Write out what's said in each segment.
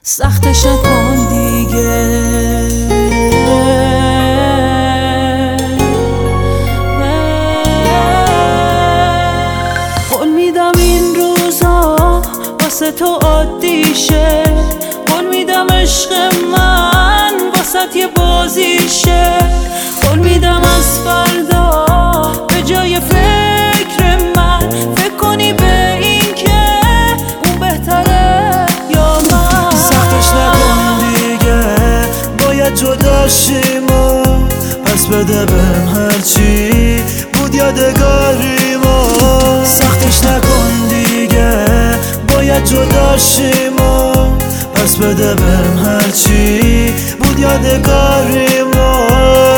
سختش نکن دیگه. قول میدم این روزا واسه تو عادی شه، قول میدم عشق من واسه یه بازی شه، قول میدم از فردا به جای فکر من فکر کنی به این که اون بهتره یا من. سختش نکن دیگه، باید جدا شیم و پس بده بهم هرچی بود یادگاریمو. سختش نکن دیگه، باید جدا شیم و پس بده بهم هرچی بود یادگاریمو.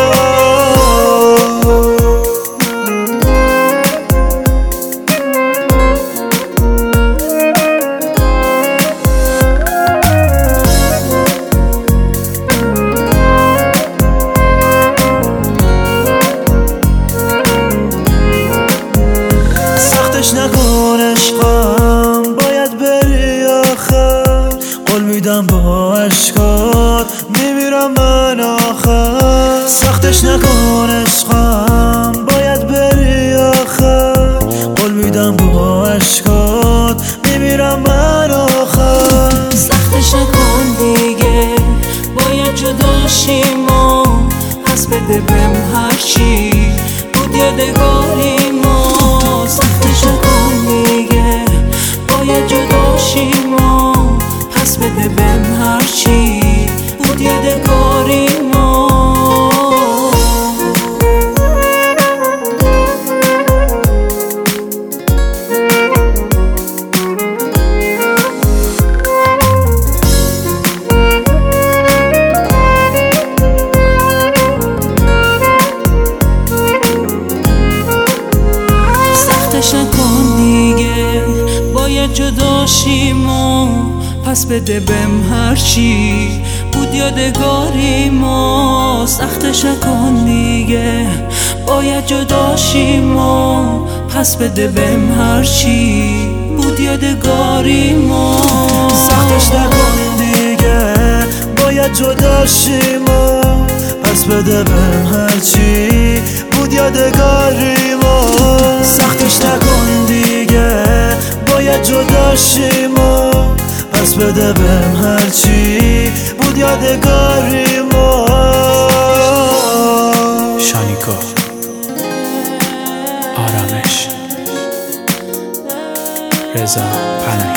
سختش نکن عشقم، باید بری آخر، قول میدم با عشقات میمیرم من آخر. سختش نکن عشقم، باید بری آخر، قول میدم با عشقات میمیرم من آخر. سختش نکن دیگه، باید جدا شیم و پس بده بهم هرچی بود یادگاریمو. سختش نکن دیگه، باید جدا شیم و پس بده بهم هرچی بود یادگاریمو. سختش نکن دیگه، باید جدا شیم و پس بده بهم هرچی بود یادگاریمو. سختش نکن دیگه، باید جدا شیم و پس بده بهم هرچی بود یادگاریمو. سختش نکن دیگه، باید جدا شیم و پس بده بهم هرچی بود یادگاریمو. سختش نکن دیگه، باید جدا شیم و پس بده بهم هرچی بود یادگاریمو. شانیکا آرامش رضا پناه.